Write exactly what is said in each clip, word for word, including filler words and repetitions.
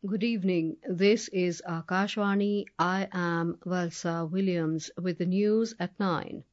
Good evening. This is Akashvani. I am Valsa Williams with the news at nine.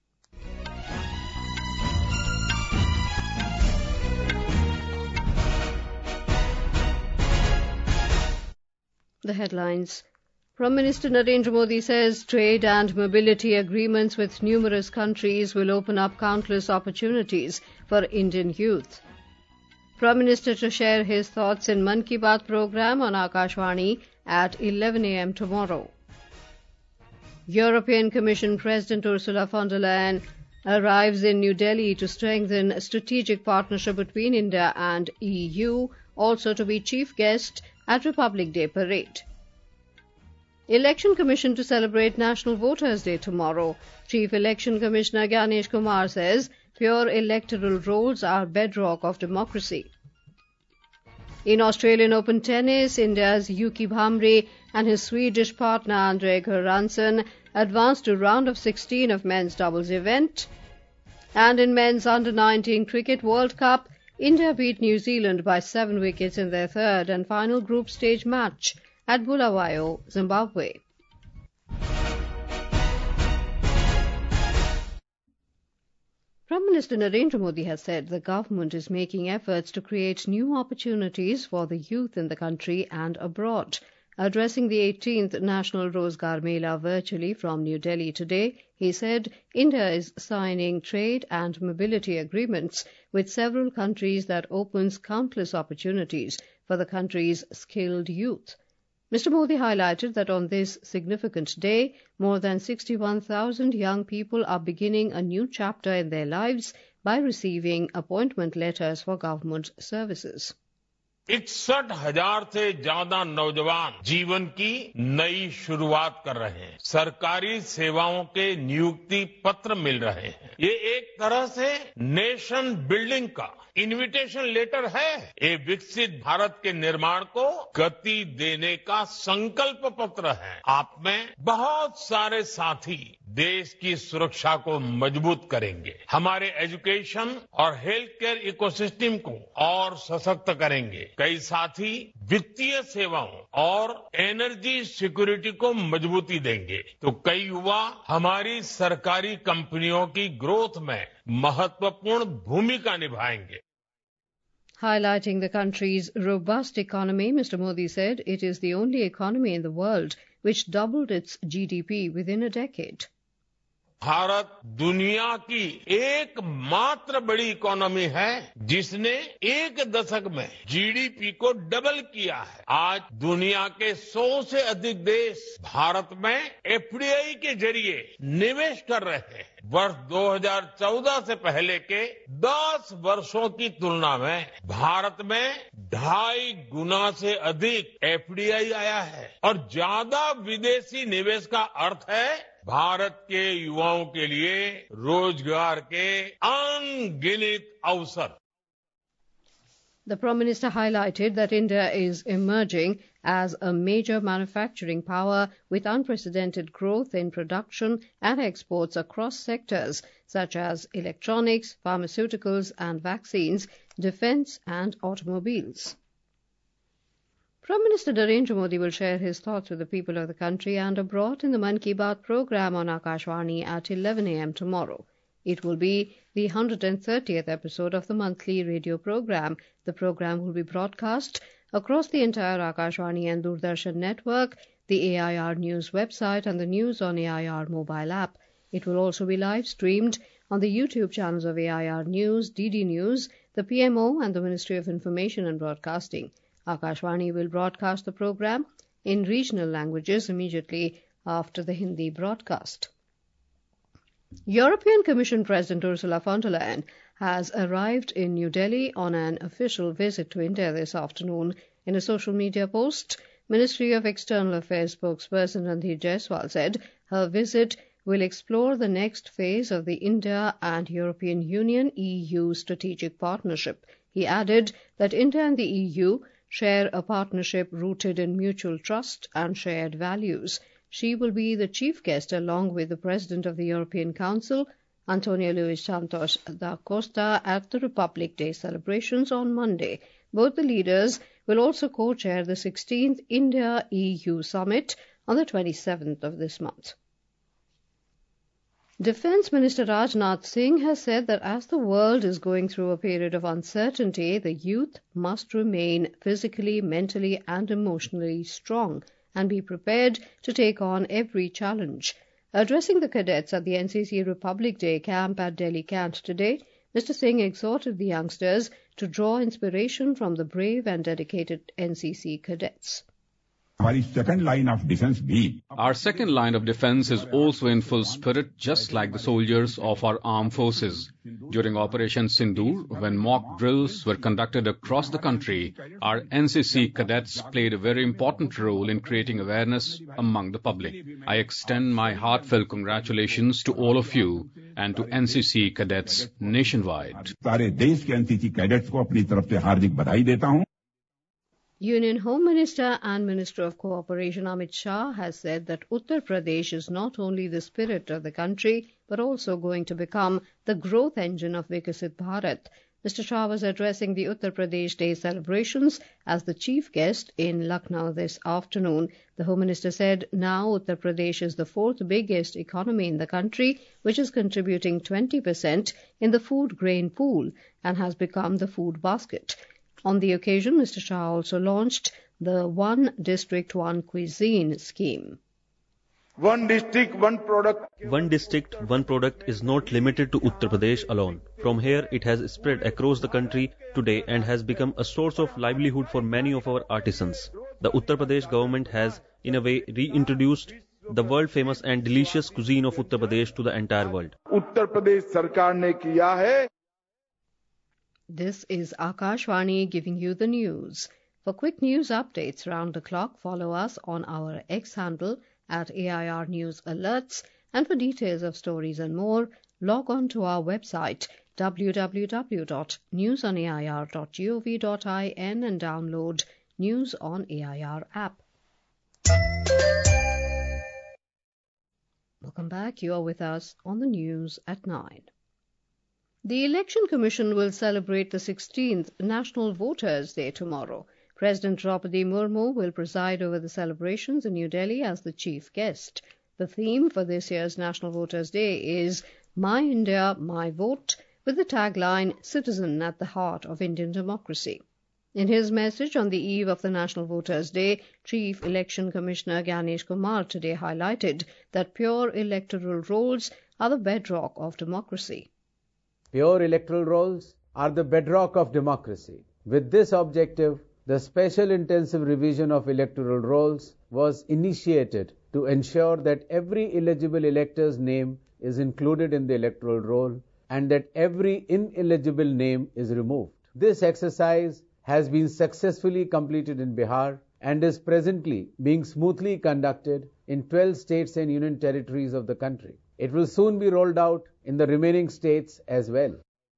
The headlines. Prime Minister Narendra Modi says trade and mobility agreements with numerous countries will open up countless opportunities for Indian youth. Prime Minister to share his thoughts in Mann Ki Baat program on Akashvani at eleven a m tomorrow. European Commission President Ursula von der Leyen arrives in New Delhi to strengthen strategic partnership between India and E U, also to be chief guest at Republic Day parade. Election Commission to celebrate National Voters' Day tomorrow. Chief Election Commissioner Gyanesh Kumar says pure electoral rolls are bedrock of democracy. In Australian Open tennis, India's Yuki Bhamre and his Swedish partner Andre Göransson advanced to round of sixteen of men's doubles event. And in men's under nineteen Cricket World Cup, India beat New Zealand by seven wickets in their third and final group stage match at Bulawayo, Zimbabwe. Prime Minister Narendra Modi has said the government is making efforts to create new opportunities for the youth in the country and abroad. Addressing the eighteenth National Rozgar Mela virtually from New Delhi today, he said India is signing trade and mobility agreements with several countries that opens countless opportunities for the country's skilled youth. Mister Modi highlighted that on this significant day, more than sixty-one thousand young people are beginning a new chapter in their lives by receiving appointment letters for government services. इकसठ हजार से ज्यादा नौजवान जीवन की नई शुरुआत कर रहे हैं। सरकारी सेवाओं के नियुक्ति पत्र मिल रहे हैं। ये एक तरह से नेशन बिल्डिंग का इन्विटेशन लेटर है। ये विकसित भारत के निर्माण को गति देने का संकल्प पत्र है। आप में बहुत सारे साथी देश की सुरक्षा को मजबूत करेंगे, हमारे एजुकेशन और हेल्थ केयर इकोसिस्टम को और सशक्त करेंगे। कई साथी वित्तीय सेवाओं और एनर्जी सिक्योरिटी को मजबूती देंगे, तो कई युवा हमारी सरकारी कंपनियों की ग्रोथ में महत्वपूर्ण भूमिका निभाएंगे। Highlighting the country's robust economy, Mister Modi said it is the only economy in the world which doubled its G D P within a decade. Bharat दुनिया की एकमात्र बड़ी इकोनॉमी है जिसने एक दशक में जीडीपी को डबल किया है। आज दुनिया के सौ से अधिक देश भारत में एफडीआई के जरिए निवेश कर रहे हैं। वर्ष दो हज़ार चौदह से पहले के दस वर्षों की तुलना में भारत में ढाई गुना से अधिक एफडीआई आया है और ज्यादा विदेशी निवेश का अर्थ है भारत के युवाओं के लिए रोजगार के अनगिनत अवसर। The Prime Minister highlighted that India is emerging as a major manufacturing power with unprecedented growth in production and exports across sectors such as electronics, pharmaceuticals and vaccines, defence and automobiles. Prime Minister Narendra Modi will share his thoughts with the people of the country and abroad in the Mann Ki Baat program on Akashvani at eleven a m tomorrow. It will be the one hundred thirtieth episode of the monthly radio program. The program will be broadcast across the entire Akashvani and Doordarshan network, the A I R News website and the News on A I R mobile app. It will also be live streamed on the YouTube channels of A I R News, D D News, the P M O and the Ministry of Information and Broadcasting. Akashvani will broadcast the program in regional languages immediately after the Hindi broadcast. European Commission President Ursula von der Leyen has arrived in New Delhi on an official visit to India this afternoon. In a social media post, Ministry of External Affairs spokesperson Randhir Jaiswal said her visit will explore the next phase of the India and European Union E U strategic partnership. He added that India and the E U share a partnership rooted in mutual trust and shared values. She will be the chief guest along with the President of the European Council, Antonio Luis Santos da Costa, at the Republic Day celebrations on Monday. Both the leaders will also co-chair the sixteenth India-E U Summit on the twenty-seventh of this month. Defence Minister Rajnath Singh has said that as the world is going through a period of uncertainty, the youth must remain physically, mentally and emotionally strong and be prepared to take on every challenge. Addressing the cadets at the N C C Republic Day camp at Delhi Cant today, Mister Singh exhorted the youngsters to draw inspiration from the brave and dedicated N C C cadets. Our second line of defense bhi. Our second line of defense is also in full spirit, just like the soldiers of our armed forces. During Operation Sindoor, when mock drills were conducted across the country, our N C C cadets played a very important role in creating awareness among the public. I extend my heartfelt congratulations to all of you and to N C C cadets nationwide. सारे देश के N C C cadets को अपनी तरफ से हार्दिक बधाई देता हूं. Union Home Minister and Minister of Cooperation Amit Shah has said that Uttar Pradesh is not only the spirit of the country but also going to become the growth engine of Vikasit Bharat. Mister Shah was addressing the Uttar Pradesh Day celebrations as the chief guest in Lucknow this afternoon. The Home Minister said now Uttar Pradesh is the fourth biggest economy in the country, which is contributing twenty percent in the food grain pool and has become the food basket. On the occasion, Mister Shah also launched the One District, One Cuisine scheme. One district, one product. One district, one product is not limited to Uttar Pradesh alone. From here, it has spread across the country today and has become a source of livelihood for many of our artisans. The Uttar Pradesh government has, in a way, reintroduced the world-famous and delicious cuisine of Uttar Pradesh to the entire world. Uttar Pradesh Sarkar ne kiya hai. This is Akashvani giving you the news. For quick news updates round the clock, follow us on our X handle at A I R News Alerts, and for details of stories and more, log on to our website w w w dot news on a i r dot gov dot in and download News on A I R app. Welcome back. You are with us on the news at nine. The Election Commission will celebrate the sixteenth National Voters' Day tomorrow. President Draupadi Murmu will preside over the celebrations in New Delhi as the chief guest. The theme for this year's National Voters' Day is My India, My Vote, with the tagline Citizen at the Heart of Indian Democracy. In his message on the eve of the National Voters' Day, Chief Election Commissioner Gyanesh Kumar today highlighted that pure electoral rolls are the bedrock of democracy. Pure electoral rolls are the bedrock of democracy. With this objective, the Special Intensive Revision of Electoral Rolls was initiated to ensure that every eligible elector's name is included in the electoral roll and that every ineligible name is removed. This exercise has been successfully completed in Bihar and is presently being smoothly conducted in twelve states and union territories of the country. It will soon be rolled out in the remaining states as well.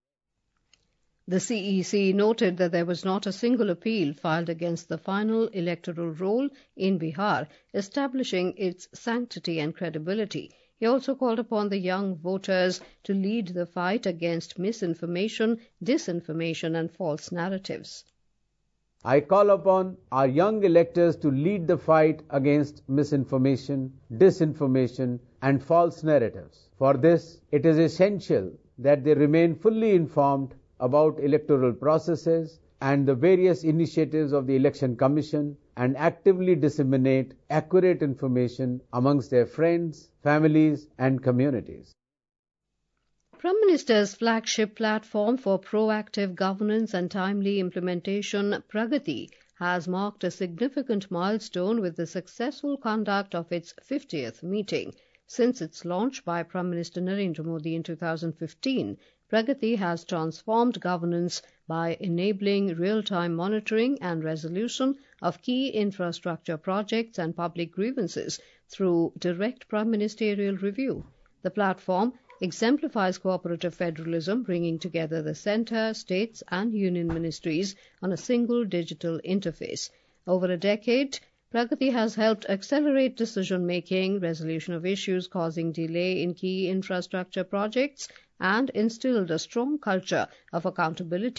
The C E C noted that there was not a single appeal filed against the final electoral roll in Bihar, establishing its sanctity and credibility. He also called upon the young voters to lead the fight against misinformation, disinformation and false narratives. I call upon our young electors to lead the fight against misinformation, disinformation and false narratives. For this, it is essential that they remain fully informed about electoral processes and the various initiatives of the Election Commission and actively disseminate accurate information amongst their friends, families and communities. Prime Minister's flagship platform for proactive governance and timely implementation, Pragati, has marked a significant milestone with the successful conduct of its fiftieth meeting. Since its launch by Prime Minister Narendra Modi in two thousand fifteen, Pragati has transformed governance by enabling real-time monitoring and resolution of key infrastructure projects and public grievances through direct prime ministerial review. The platform exemplifies cooperative federalism, bringing together the centre, states and union ministries on a single digital interface. Over a decade, Pragati has helped accelerate decision-making, resolution of issues causing delay in key infrastructure projects, and instilled a strong culture of accountability.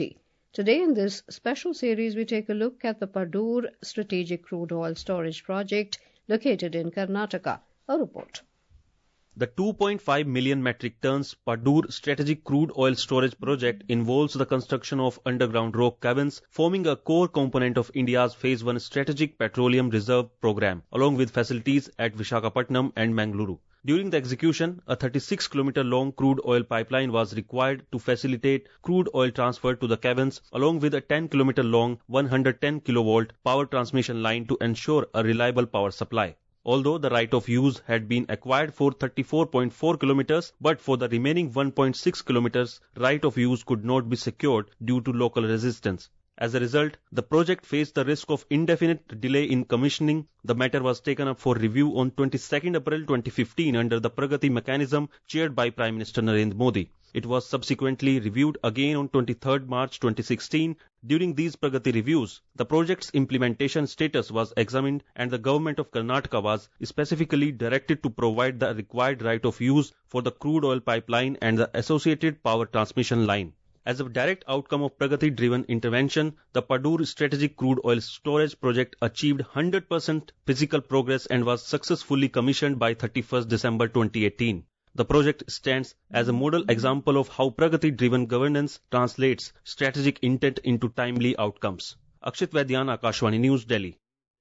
Today in this special series, we take a look at the Padur Strategic Crude Oil Storage Project located in Karnataka. A report. The two point five million metric tons Padur Strategic Crude Oil Storage Project involves the construction of underground rock caverns, forming a core component of India's Phase one Strategic Petroleum Reserve Program, along with facilities at Visakhapatnam and Mangaluru. During the execution, a thirty-six kilometer long crude oil pipeline was required to facilitate crude oil transfer to the caverns, along with a ten kilometer long one hundred ten kilovolt power transmission line to ensure a reliable power supply. Although the right of use had been acquired for thirty-four point four kilometers, but for the remaining one point six kilometers, right of use could not be secured due to local resistance. As a result, the project faced the risk of indefinite delay in commissioning. The matter was taken up for review on twenty-second April twenty fifteen under the Pragati mechanism chaired by Prime Minister Narendra Modi. It was subsequently reviewed again on twenty-third March twenty sixteen. During these Pragati reviews, the project's implementation status was examined and the government of Karnataka was specifically directed to provide the required right of use for the crude oil pipeline and the associated power transmission line. As a direct outcome of Pragati-driven intervention, the Padur Strategic Crude Oil Storage Project achieved one hundred percent physical progress and was successfully commissioned by thirty-first December twenty eighteen. The project stands as a model example of how Pragati-driven governance translates strategic intent into timely outcomes. Akshit Vaidyan, Akashvani News, Delhi.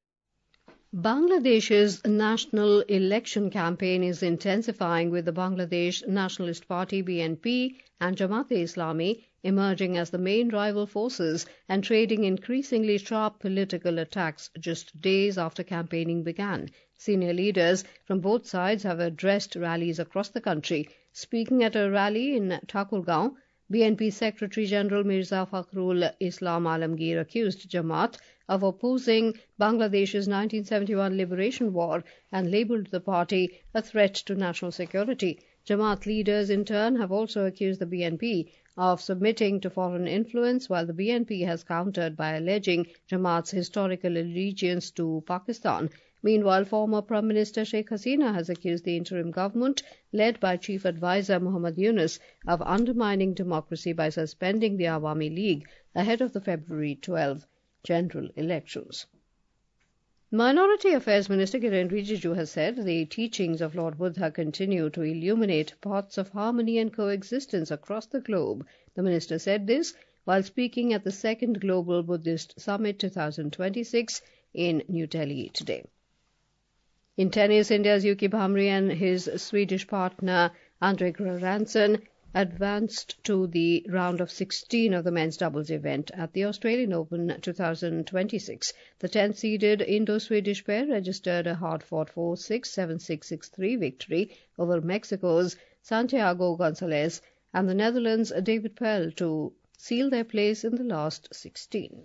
Bangladesh's national election campaign is intensifying, with the Bangladesh Nationalist Party B N P and Jamaat-e-Islami emerging as the main rival forces and trading increasingly sharp political attacks just days after campaigning began. Senior leaders from both sides have addressed rallies across the country. Speaking at a rally in Thakurgaon, B N P Secretary General Mirza Fakhrul Islam Alamgir accused Jamaat of opposing Bangladesh's nineteen seventy-one liberation war and labelled the party a threat to national security. Jamaat leaders in turn have also accused the B N P of submitting to foreign influence, while the B N P has countered by alleging Jamaat's historical allegiance to Pakistan. Meanwhile, former Prime Minister Sheikh Hasina has accused the interim government, led by Chief Advisor Muhammad Yunus, of undermining democracy by suspending the Awami League ahead of the February twelfth general elections. Minority Affairs Minister Kiren Rijiju has said the teachings of Lord Buddha continue to illuminate paths of harmony and coexistence across the globe. The minister said this while speaking at the second Global Buddhist Summit twenty twenty-six in New Delhi today. In tennis, India's Yuki Bhamri and his Swedish partner Andre Göransson advanced to the round of sixteen of the men's doubles event at the Australian Open twenty twenty-six. The tenth-seeded Indo-Swedish pair registered a hard-fought four six, seven six, six three victory over Mexico's Santiago Gonzalez and the Netherlands' David Pell to seal their place in the last sixteen.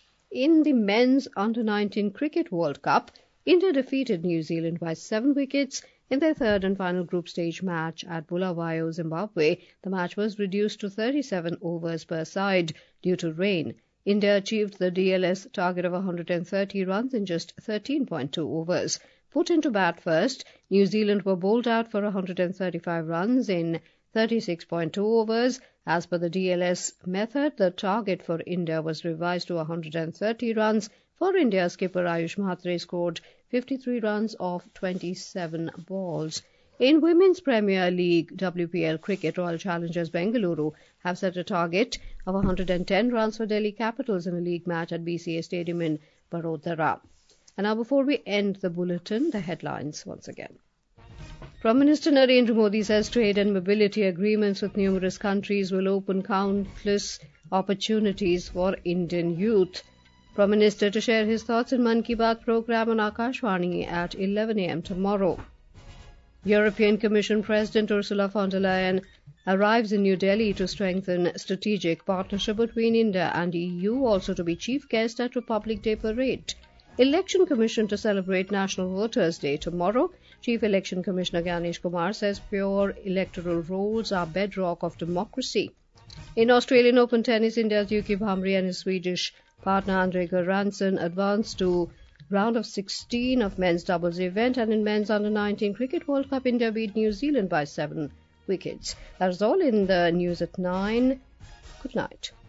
In the men's under nineteen Cricket World Cup, India defeated New Zealand by seven wickets in their third and final group stage match at Bulawayo, Zimbabwe. The match was reduced to thirty-seven overs per side due to rain. India achieved the D L S target of one hundred thirty runs in just thirteen point two overs. Put into bat first, New Zealand were bowled out for one hundred thirty-five runs in thirty-six point two overs. As per the D L S method, the target for India was revised to one hundred thirty runs. For India, skipper Ayush Mhatre scored fifty-three runs off twenty-seven balls. In Women's Premier League W P L cricket, Royal Challengers Bengaluru have set a target of one hundred ten runs for Delhi Capitals in a league match at B C A Stadium in Barodara. And now, before we end the bulletin, the headlines once again. Prime Minister Narendra Modi says trade and mobility agreements with numerous countries will open countless opportunities for Indian youth. Prime Minister to share his thoughts in Mann Ki Baat program on Akashvani at eleven a m tomorrow. European Commission President Ursula von der Leyen arrives in New Delhi to strengthen strategic partnership between India and E U, also to be chief guest at Republic Day Parade. Election Commission to celebrate National Voters' Day tomorrow. Chief Election Commissioner Ganesh Kumar says pure electoral rolls are bedrock of democracy. In Australian Open tennis, India's Yuki Bhamri and his Swedish partner Andre Göransson advanced to round of sixteen of men's doubles event, and in men's under nineteen Cricket World Cup, India beat New Zealand by seven wickets. That is all in the news at nine. Good night.